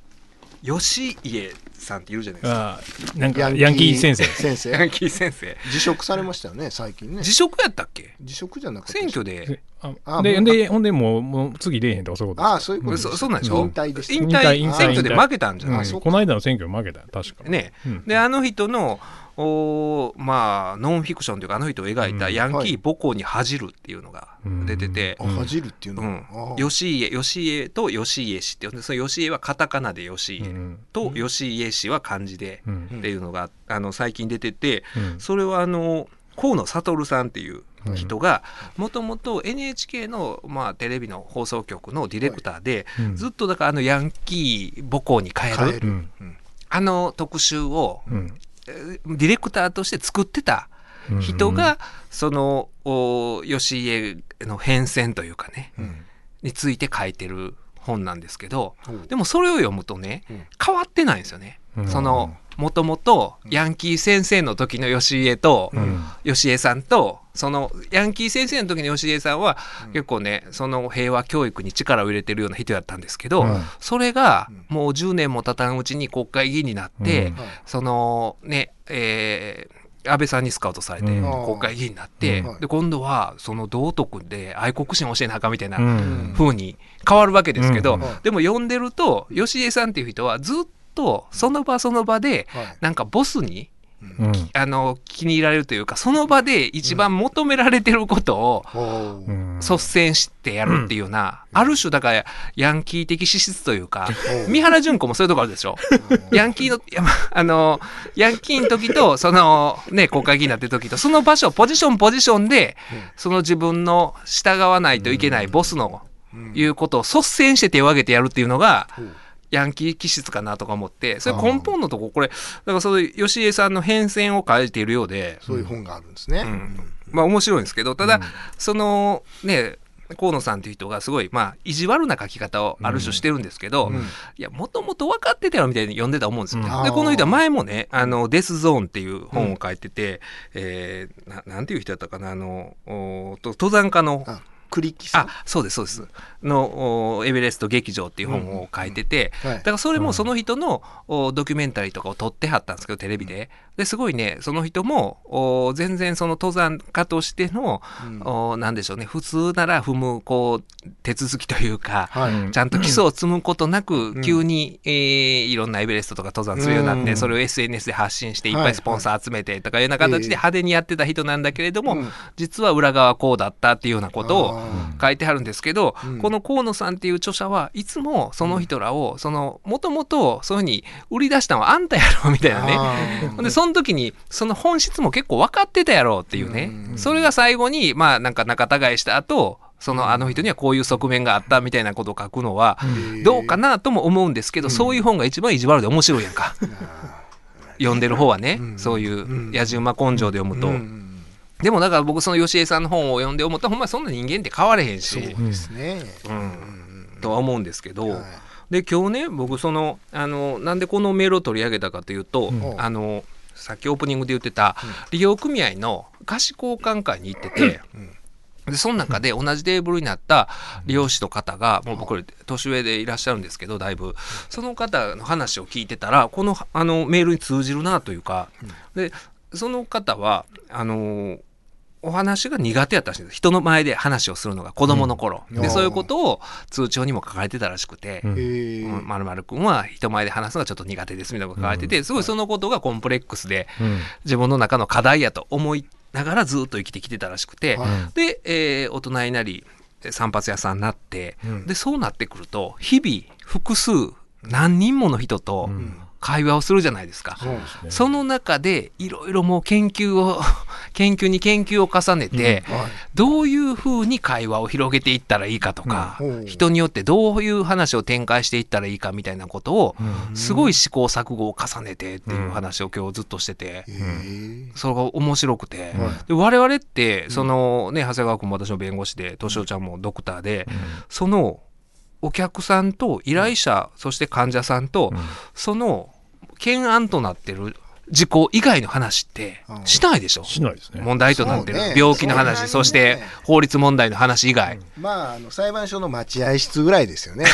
吉家さんっているじゃないですか。 あなんかヤンキー先生先生ヤンキー先生辞職されましたよね最近ね。 辞職やったっけ？ 辞職じゃなくて選挙であででほんでもうもう次出えへんとかそういうことですか。 ああそういうことです。 そ, そうなんでしょ。 引退です引退選挙で負けたんじゃない、 うん、この間の選挙負けた確かね、うん、であの人のおまあノンフィクションというかあの人を描いたヤンキー母校に恥じるっていうのが出てて、 うんはい、あ恥じるっていうの、 うん、吉家吉家と吉家氏ってその吉家はカタカナで吉家、うん、と吉家氏は漢字で、うん、っていうのがあの最近出てて、うん、それはあの河野悟さんっていう人がもともと エヌエイチケー の、まあ、テレビの放送局のディレクターで、はいうん、ずっとだからあのヤンキー母校に帰る、帰る、うん、あの特集を、うんディレクターとして作ってた人が、うん、その吉家の変遷というかね、うん、について書いてる本なんですけど、うん、でもそれを読むとね、うん、変わってないんですよね、うん、そのもともとヤンキー先生の時の吉家と、うん、吉家さんとそのヤンキー先生の時の吉家さんは、うん、結構ねその平和教育に力を入れてるような人だったんですけど、うん、それがもうじゅうねんも経たんうちに国会議員になって、うん、そのねえー、安倍さんにスカウトされて国会議員になって、うん、で今度はその道徳で愛国心を教えなあかんみたいな風に変わるわけですけど、うんうん、でも読んでると吉家さんっていう人はずっとその場その場でなんかボスにうん、あの気に入られるというかその場で一番求められてることを率先してやるっていうような、うん、ある種だからヤンキー的資質というか三原純子もそういうとこあるでしょヤンキーのあのヤンキーの時とそのね国会議員になってる時とその場所ポジションポジションでその自分の従わないといけないボスのいうことを率先して手を挙げてやるっていうのがヤンキー気質かなとか思ってそれ根本のとここれだからその吉江さんの変遷を書いているようでそういう本があるんですね、うん、 まあ面白いんですけどただ、うん、そのね河野さんという人がすごいまあ意地悪な書き方をある種してるんですけど、うん、いやもともと分かってたよみたいに読んでたと思うんですよね、うん、でこの人は前もねあのデスゾーンっていう本を書いてて、うんえー、な, なんていう人だったかなあの登山家のクリキさんあそうですそうですのエベレスト劇場っていう本を書いてて、うんうんはい、だからそれもその人のドキュメンタリーとかを撮ってはったんですけどテレビでですごいねその人も全然その登山家としての、うん、なんでしょうね普通なら踏むこう手続きというか、はい、ちゃんと基礎を積むことなく、うん、急に、えー、いろんなエベレストとか登山するようになって、うん、それを エスエヌエス で発信していっぱいスポンサー集めてとかいうような形で派手にやってた人なんだけれども、えー、実は裏側こうだったっていうようなことを書いてはるんですけど、うん、この河野さんっていう著者はいつもその人らをそのもともとそういうふうに売り出したのはあんたやろみたいなねでその時にその本質も結構分かってたやろっていうね、うん、それが最後にまあなんか仲違いした後そのあの人にはこういう側面があったみたいなことを書くのはどうかなとも思うんですけど、うん、そういう本が一番意地悪で面白いやんか読んでる方はね、うん、そういうやじ馬根性で読むと、うんうんでもだから僕その吉江さんの本を読んで思ったらほんまにそんな人間って変われへんしそうですね、 うん、とは思うんですけど、はい、で今日ね僕そのあのなんでこのメールを取り上げたかというと、うん、あのさっきオープニングで言ってた利用組合の貸し交換会に行ってて、うん、でその中で同じテーブルになった利用士の方がもう僕年上でいらっしゃるんですけどだいぶその方の話を聞いてたらこの、あのメールに通じるなというかでその方はあのお話が苦手やったらしいんです人の前で話をするのが子供の頃、うん、でそういうことを通帳にも書かれてたらしくて、うん、〇〇くんは人前で話すのがちょっと苦手ですみたいなことが書かれてて、うん、すごいそのことがコンプレックスで、うん、自分の中の課題やと思いながらずっと生きてきてたらしくて、うん、で、えー、大人になり散髪屋さんになって、うん、でそうなってくると日々複数何人もの人と、うん会話をするじゃないですか。そうですね。その中でいろいろもう研究を研究に研究を重ねて、うんはい、どういうふうに会話を広げていったらいいかとか、うん、人によってどういう話を展開していったらいいかみたいなことを、うん、すごい試行錯誤を重ねてっていう話を今日ずっとしてて、うん、それが面白くて、うん、で我々ってそのね長谷川君も私も弁護士で敏夫ちゃんもドクターで、うん、そのお客さんと依頼者、うん、そして患者さんと、うん、その懸案となってる事故以外の話ってしないでしょ、うん、 しないですね。 問題となってる病気の話 そ,、ね、そして法律問題の話以外、 うん、まああの裁判所の待合室ぐらいですよね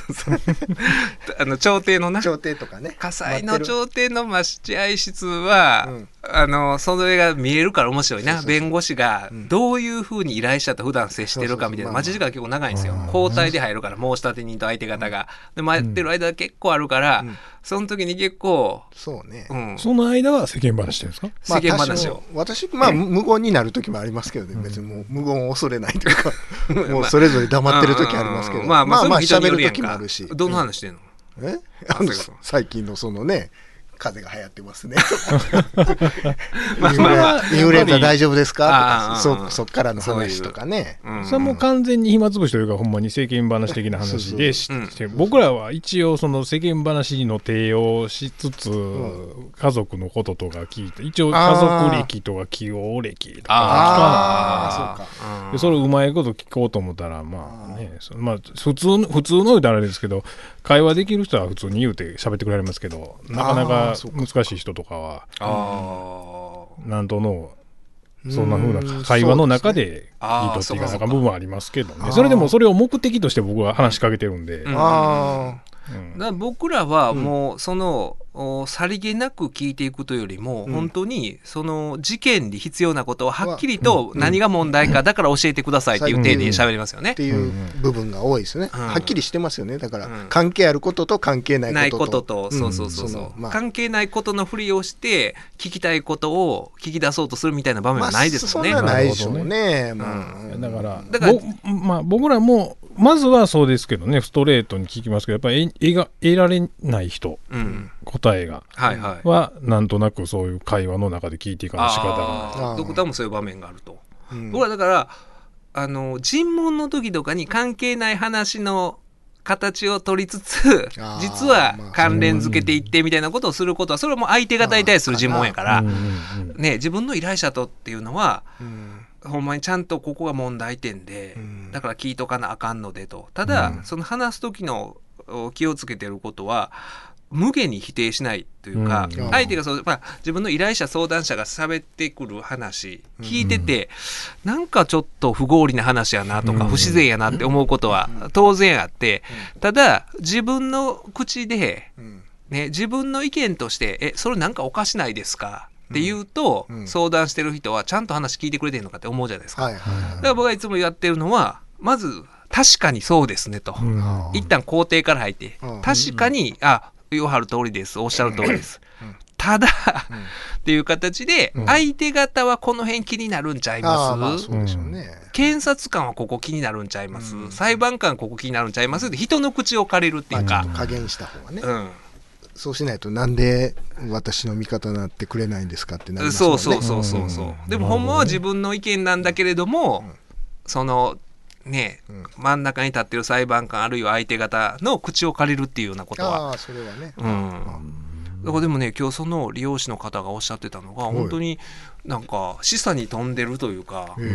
あの朝廷のな朝廷とかね火災の朝廷の待合室は、うん、あのそれが見えるから面白いな。そうそうそう、弁護士がどういうふうに依頼者と普段接してるかみたいな、待ち時間結構長いんですよ。交代で入るから申し立て人と相手方が、で待ってる間結構あるから、うん、その時に結構そうね、 うん、その間は世間話してるんですか？ まあ、 世間話を私、まあ、無言になる時もありますけどね、別にもう無言を恐れないというかもうそれぞれ黙ってる時ありますけど、 まあまあまあ喋る時もあるし。 どんな話してんの？ えあの最近のそのね風邪が流行ってますねまあまあインフルエンザ大丈夫ですかとか そ, そっからの話とかね。 そ, うう、うん、それも完全に暇つぶしというかほんまに世間話的な話でして、うん、僕らは一応その世間話の提をしつつ、うん、家族のこととか聞いて一応家族歴とか起用歴とか聞かない。でそれをうまいこと聞こうと思ったらまあね、あまあ普通の普通の言うたらあれですけど会話できる人は普通に言うて喋ってくれますけど、なかなか難しい人とかは何とのそんな風な会話の中で聞いとっていかなか部分はありますけどね。それでもそれを目的として僕は話しかけてるんで、うん、あうん、だから僕らはもうその、うん、さりげなく聞いていくというよりも、うん、本当にその事件に必要なことをはっきりと何が問題か、だから教えてくださいっていう体で喋りますよねっていう部分が多いですね、うん、はっきりしてますよね。だから関係あることと関係ないことと、 ないことと、そうそうそうそう、うんまあ、関係ないことのふりをして聞きたいことを聞き出そうとするみたいな場面はないですもんね、 まあ、そんなないでしょうね、 まあ、だからだからまあ、僕らもまずはそうですけどね、ストレートに聞きますけど、やっぱり得が得られない人、うん、答えが、はいはい、はなんとなくそういう会話の中で聞いていかない仕方がない。 ドクターもそういう場面があると、うん、僕はだからあの尋問の時とかに関係ない話の形を取りつつ実は関連づけていってみたいなことをすることは、それはもう相手方に対する尋問やから、ね、自分の依頼者とっていうのは、うんほんまにちゃんとここが問題点で、うん、だから聞いとかなあかんのでと。ただ、うん、その話す時の気をつけてることは無限に否定しないというか、うん、相手がそう、まあ、自分の依頼者相談者が喋ってくる話聞いてて、うん、なんかちょっと不合理な話やなとか、うん、不自然やなって思うことは当然あって、うん、ただ自分の口で、ね、自分の意見としてえそれなんかおかしないですかって言うと、うん、相談してる人はちゃんと話聞いてくれてるのかって思うじゃないですか、はいはいはい、だから僕がいつもやってるのはまず確かにそうですねと、うん、一旦肯定から入って、うん、確かに、うん、あ言わはる通りです、おっしゃる通りです、うん、ただ、うん、っていう形で、うん、相手方はこの辺気になるんちゃいます、まあそうでしょうね、検察官はここ気になるんちゃいます、うん、裁判官はここ気になるんちゃいますって人の口を借りるっていうか、まあ、ちょっと加減した方がね、うんそうしないとなんで私の味方になってくれないんですかってなりますもんね。 そうそうそうそうそう、うん、でもほんまは自分の意見なんだけれども、うん、そのね、うん、真ん中に立ってる裁判官あるいは相手方の口を借りるっていうようなことは、 あそれはね、 うん、だからでもね今日その利用師の方がおっしゃってたのが本当になんか示唆に富んでるというか、うん、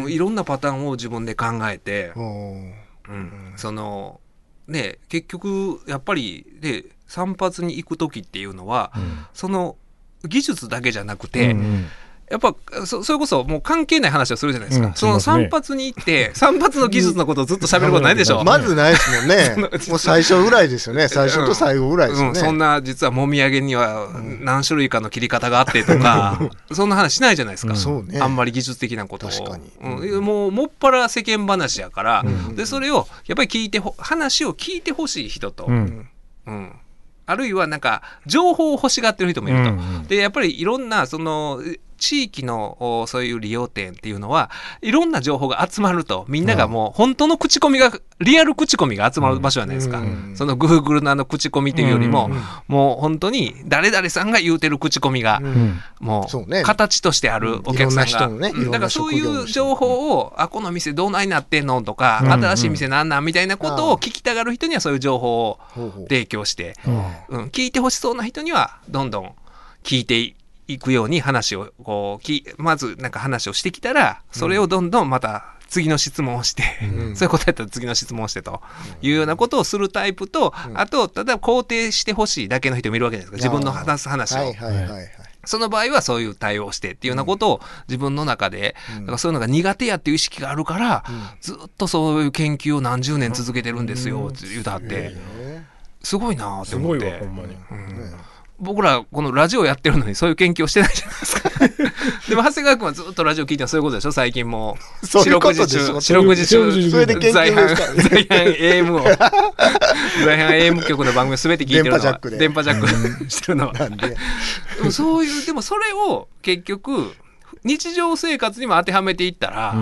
いろんなパターンを自分で考えて、うんうん、そのね結局やっぱりで散髪に行く時っていうのは、うん、その技術だけじゃなくて、うんうん、やっぱ そ, それこそもう関係ない話をするじゃないですか、うん、その散髪に行って散髪の技術のことをずっと喋ることないでしょまずないですもんねもう最初ぐらいですよね、最初と最後ぐらいですよね、うんうん、 そんな実はもみあげには何種類かの切り方があってとか、うん、そんな話しないじゃないですか、うんね、あんまり技術的なことを確かに、うん、もうもっぱら世間話やから、うん、でそれをやっぱり聞いて話を聞いてほしい人と、うんうんあるいはなんか情報を欲しがってる人もいると、うんうん、でやっぱりいろんなその地域のそういう利用店っていうのはいろんな情報が集まるとみんながもう本当の口コミがリアル口コミが集まる場所じゃないですか、うんうん、その Google のあの口コミっていうよりも、うんうん、もう本当に誰々さんが言うてる口コミが、うん、もう形としてあるお客さんが、うんね、だからそういう情報をあこの店どうないなってんのとか、うんうん、新しい店なんなんみたいなことを聞きたがる人にはそういう情報を提供して、うんうん、聞いてほしそうな人にはどんどん聞いていいくように話をこうきまずなんか話をしてきたらそれをどんどんまた次の質問をして、うん、そういうことやったら次の質問をしてというようなことをするタイプと、うん、あと例えば肯定してほしいだけの人もいるわけじゃないですか、自分の話す話を、はいはいはいはい、 その場合はそういう対応してっていうようなことを自分の中で、うん、だからそういうのが苦手やっていう意識があるから、うん、ずっとそういう研究を何十年続けてるんですよって言うたって、すごいなって思って。 すごいわほんまに、 うんね、僕らこのラジオやってるのにそういう研究をしてないじゃないですかでも長谷川君はずっとラジオ聞いてはそういうことでしょ最近も四六時中四六時中それで研究ですか、ね、 在阪 エーエム を在阪 エーエム 局の番組すべて聞いてるのは電波ジャックしてるのはなんででもそういうでもそれを結局日常生活にも当てはめていったら、うん、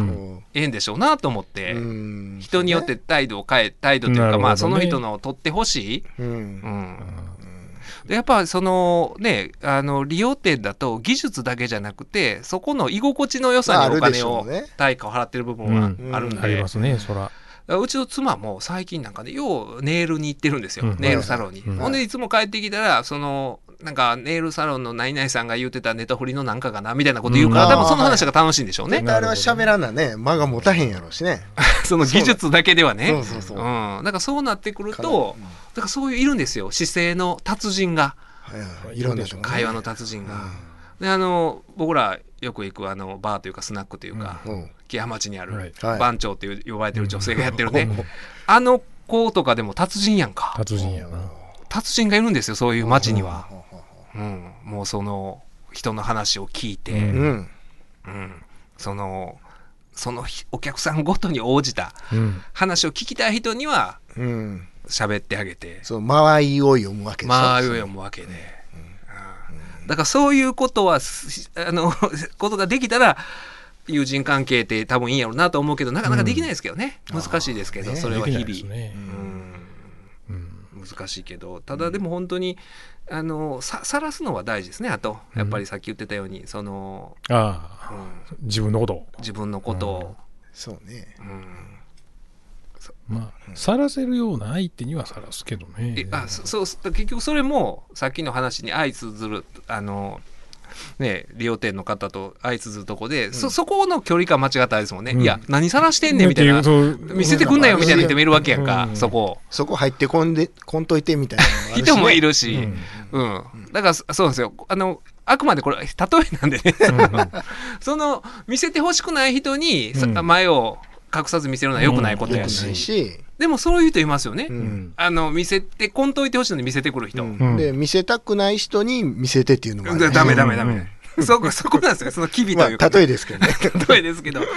ええんでしょうなと思って、うん、人によって態度を変え態度というか、ね、まあその人の取ってほしい、うんうんでやっぱそのねあの利用店だと技術だけじゃなくてそこの居心地の良さにお金を、ね、対価を払ってる部分はあるんで、うん、 ありますねそら。 うちの妻も最近なんかねようネイルに行ってるんですよ、うん、ネイルサロンに、うん、ほんでいつも帰ってきたらそのなんかネイルサロンの何々さんが言ってたネタフリのなんかかなみたいなこと言うから、うん、多分その話が楽しいんでしょうね。 あれは喋らなね間が持たへんやろうしねその技術だけではねそうそうそう、うん、だからそうなってくると、うん、だからそういういるんですよ姿勢の達人が、 はい、いるんでしょうね会話の達人が、うん、であの僕らよく行くあのバーというかスナックというか、うん、木屋町にある、はい、番長っていう呼ばれてる女性がやってるね、うん、あの子とかでも達人やんか。 達人やな。 達人がいるんですよそういう町には、うん、もうその人の話を聞いて、うんうん、そのそのお客さんごとに応じた話を聞きたい人には喋ってあげて、 うん、そう間合いを読むわけでしょ。 間合いを読むわけで、うんうん、だからそういうことはあのことができたら友人関係って多分いいんやろうなと思うけどなかなかできないですけどね、うん、難しいですけど、ね、それは日々、ねうんうん、難しいけどただでも本当にあのさ晒すのは大事ですね。あとやっぱりさっき言ってたようにそのあ、うん、自分のこと自分のことを、うん、 そうね、 うん、 まあ晒せるような相手には晒すけどね。 あそそう結局それもさっきの話に相通ずるあのね、利用店の方と相通ずるとこで、うん、そ, そこの距離感間違ったらですもんね、うん、いや何晒してんねんみたいな、見せてくんなよみたいな人もいるわけやんか、うん、そこそこ入ってこんでこんといてみたいなのもあるし、ね、 人もいるし、うんうん、だからそうですよあのあくまでこれ例えなんでねその見せてほしくない人に、うん、前を隠さず見せるのは良くないことやし、うん、しでもそういう人いますよね、うん、あの見せてこんといてほしいのに見せてくる人、うん、 で見せたくない人に見せてっていうのもある、ね、 ダメダメダメ、うん、そ, そこなんですよその機微というか、 まあ、例えですけどね例えですけど、はい、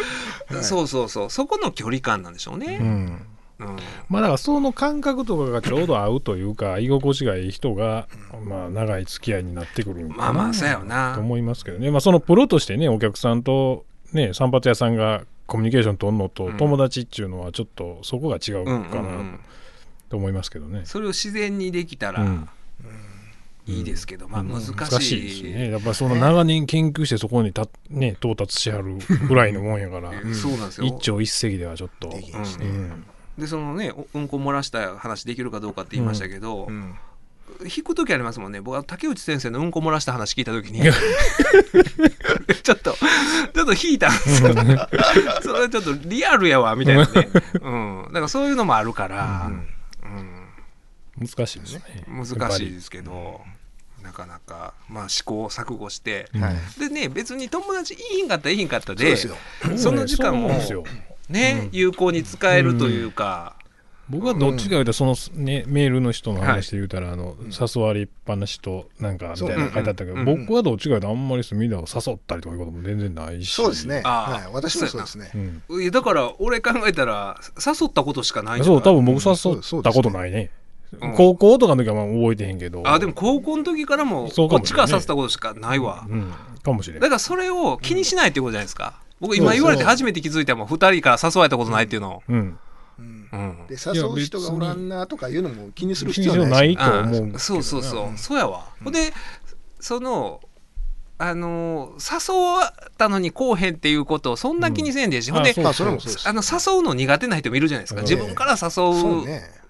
そうそうそうそこの距離感なんでしょうね、うんうん、まあだからその感覚とかがちょうど合うというか居心地がいい人が、まあ、長い付き合いになってくるのかなと思いますけどね、まあ、そのプロとしてねお客さんとね散髪屋さんがコミュニケーション取るのと友達っていうのはちょっとそこが違うかなと思いますけどね、うんうんうん、 それを自然にできたら、うんいいですけど、まあ難しい、うん、難しいですね。 やっぱその長年研究してそこにた、ね、到達しはるぐらいのもんやからそうなんですよ一朝一夕ではちょっとできんしね、うん、 でそのねうんこ漏らした話できるかどうかって言いましたけど、うんうん引く時ありますもんね。僕は竹内先生のうんこ漏らした話聞いた時にちょっとちょっと引いたんですよねそれちょっとリアルやわみたいなね、うん、だからそういうのもあるから、うんうん、難しいですね難しいですけどなかなか、まあ、試行錯誤して、はい、でね別に友達いいんかったらいいんかったで そ, その時間もね、うん、有効に使えるというか、 うん、僕はどっちか言うとその、ね、メールの人の話で言うたら、はい、あの誘われっぱなしとなんかみたいなの書いてあったけど、うんうん、僕はどっちか言うとあんまり隅田を誘ったりとかいうことも全然ないしそうですね、はい、私もそうですね、 うん、だから俺考えたら誘ったことしかないんじゃない。そう多分僕誘ったことないね、うん、高校とかの時はまあ覚えてへんけどあでも高校の時からもこっちから誘ったことしかないわ、 うん、かもしれない。 だからそれを気にしないってことじゃないですか、うん、僕今言われて初めて気づいたもんふたりから誘われたことないっていうのを、うんうんうん、で誘う人がおらんなとかいうのも気にする必要はないと思う、 うん、そうそうそう、うん、そうやわ、うん、でそのあの誘ったのにこうへんっていうことをそんな気にせんでし、うん、ほんであの誘うの苦手な人もいるじゃないですか、自分から誘う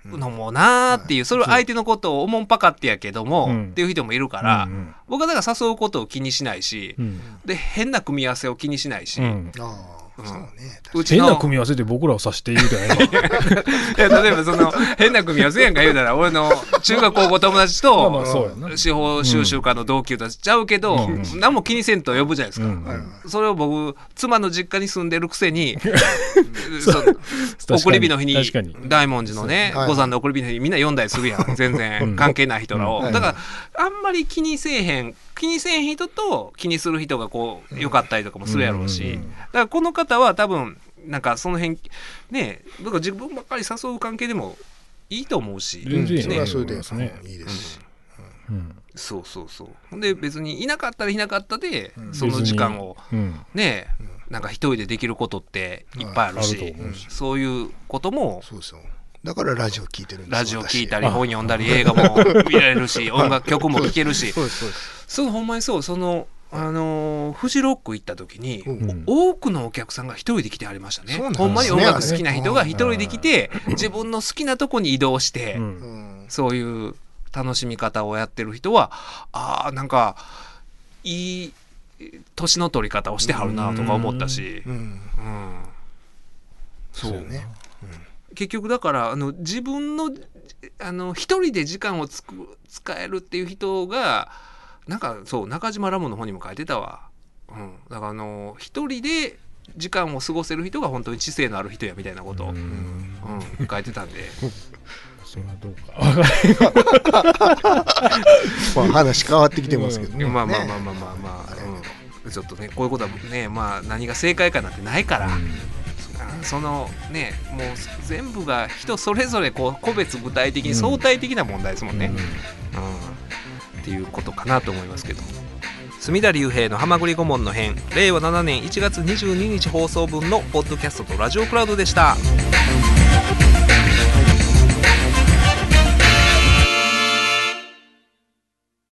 のもなーっていう、それは相手のことをおもんぱかってやけども、うん、っていう人もいるから、うんうん、僕はだから誘うことを気にしないし、うん、で変な組み合わせを気にしないし、うん、 うん、そうね、 うちの変な組み合わせで僕らを指して言うたらいや例えばその変な組み合わせやんか言うたら俺の中学高校友達と司法修習科の同級としちゃうけど、うん、何も気にせんと呼ぶじゃないですか、うんうん、それを僕妻の実家に住んでるくせに送り火の日に大文字のね五山の送り火の日にみんな読んだりするやん、全然関係ない人らを、うん、だからあんまり気にせえへん気にせえへん人と気にする人がこう良かったりとかもするやろうし、だからこの方は多分なんかその辺ね、だから自分ばっかり誘う関係でもいいと思うし、 全然それはそれでいいですし、 うんうん、そうそうそうで別にいなかったらいなかったで、うん、その時間を、うん、ねなんか一人でできることっていっぱいあるし、うん、そういうこともそうそうだからラジオ聞いてるんです。 ラジオ聞いたり本読んだり映画も見られるし音楽曲も聴けるしそうですそうですそうほんまにそうそのあのー、フジロック行った時に、うん、多くのお客さんが一人で来てありましたね。ほんまに音楽好きな人が一人で来て自分の好きなとこに移動して、うん、そういう楽しみ方をやってる人はあーなんかいい年の取り方をしてはるなとか思ったし、うんうんうん、そう、そうね、うん、結局だからあの自分のあの一人で時間をつく使えるっていう人がなんかそう中島ラモの方にも書いてたわ、うん、だからあの一人で時間を過ごせる人が本当に知性のある人やみたいなことを、うんうん、書いてたんでそれはどうかまあ話変わってきてますけどね、 まあまあまあまあまあまあ、うん、ちょっとねこういうことはねまあ何が正解かなんてないから、うん、そのねもう全部が人それぞれこう個別具体的に相対的な問題ですもんね、うんうんっていうことかなと思いますけど、隅田隆平のはまぐり顧問の編れいわななねんいちがつにじゅうににち放送分のポッドキャストとラジオクラウドでした。